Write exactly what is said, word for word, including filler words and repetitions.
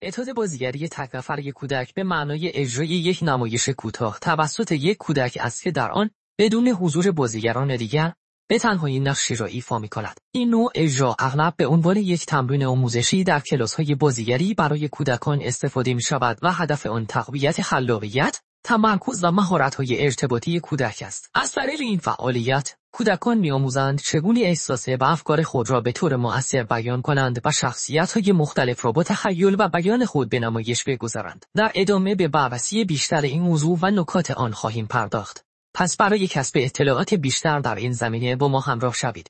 متد بازیگری تک نفره کودک به معنای اجرای یک نمایش کوتاه توسط یک کودک است که در آن بدون حضور بازیگران دیگر به تنهایی نقشی را ایفا می‌کند. این نوع اجرا اغلب به عنوان یک تمرین آموزشی در کلاس‌های بازیگری برای کودکان استفاده می‌شود و هدف آن تقویت خلاقیت، تمرکز و مهارت‌های ارتباطی کودک است. از طریق این فعالیت، کودکان می‌آموزند چگونه احساس و افکار خود را به طور مؤثر بیان کنند و شخصیت‌های مختلف را با تخیل و بیان خود به نمایش بگذارند. در ادامه به بررسی بیشتر این موضوع و نکات آن خواهیم پرداخت. پس برای کسب اطلاعات بیشتر در این زمینه با ما همراه شوید.